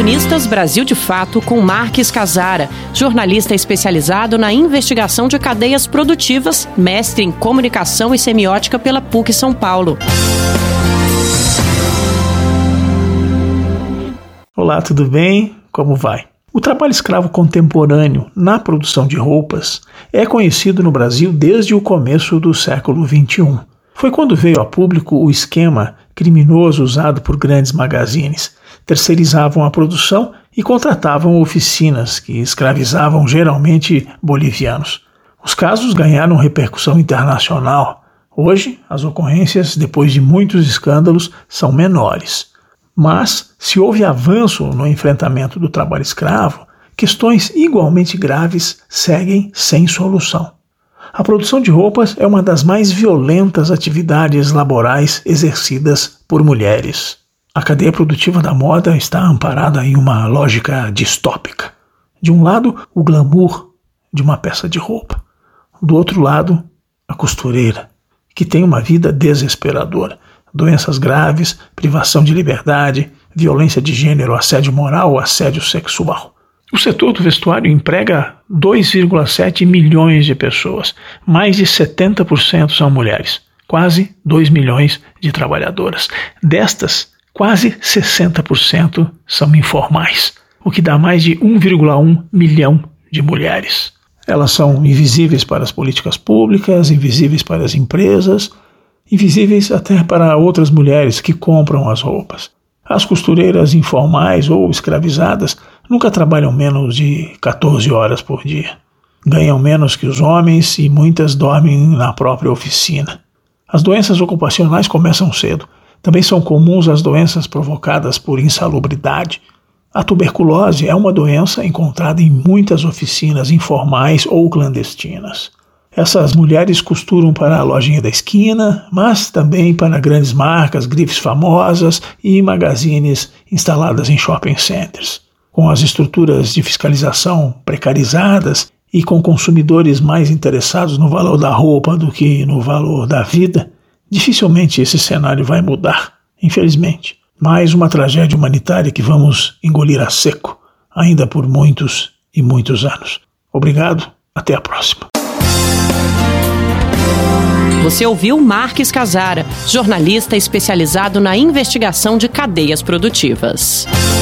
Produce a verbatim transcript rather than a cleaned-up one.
Cronistas Brasil de Fato com Marques Casara, jornalista especializado na investigação de cadeias produtivas, mestre em comunicação e semiótica pela P U C São Paulo. Olá, tudo bem? Como vai? O trabalho escravo contemporâneo na produção de roupas é conhecido no Brasil desde o começo do século vinte e um. Foi quando veio a público o esquema criminoso usado por grandes magazines. Terceirizavam a produção e contratavam oficinas que escravizavam geralmente bolivianos. Os casos ganharam repercussão internacional. Hoje, as ocorrências, depois de muitos escândalos, são menores. Mas, se houve avanço no enfrentamento do trabalho escravo, questões igualmente graves seguem sem solução. A produção de roupas é uma das mais violentas atividades laborais exercidas por mulheres. A cadeia produtiva da moda está amparada em uma lógica distópica. De um lado, o glamour de uma peça de roupa. Do outro lado, a costureira, que tem uma vida desesperadora. Doenças graves, privação de liberdade, violência de gênero, assédio moral, assédio sexual. O setor do vestuário emprega dois vírgula sete milhões de pessoas. Mais de setenta por cento são mulheres. Quase dois milhões de trabalhadoras. Destas, quase sessenta por cento são informais, o que dá mais de um vírgula um milhão de mulheres. Elas são invisíveis para as políticas públicas, invisíveis para as empresas, invisíveis até para outras mulheres que compram as roupas. As costureiras informais ou escravizadas nunca trabalham menos de catorze horas por dia. Ganham menos que os homens e muitas dormem na própria oficina. As doenças ocupacionais começam cedo. Também são comuns as doenças provocadas por insalubridade. A tuberculose é uma doença encontrada em muitas oficinas informais ou clandestinas. Essas mulheres costuram para a lojinha da esquina, mas também para grandes marcas, grifes famosas e magazines instaladas em shopping centers. Com as estruturas de fiscalização precarizadas e com consumidores mais interessados no valor da roupa do que no valor da vida, dificilmente esse cenário vai mudar, infelizmente. Mais uma tragédia humanitária que vamos engolir a seco, ainda por muitos e muitos anos. Obrigado, até a próxima. Você ouviu Marques Casara, jornalista especializado na investigação de cadeias produtivas.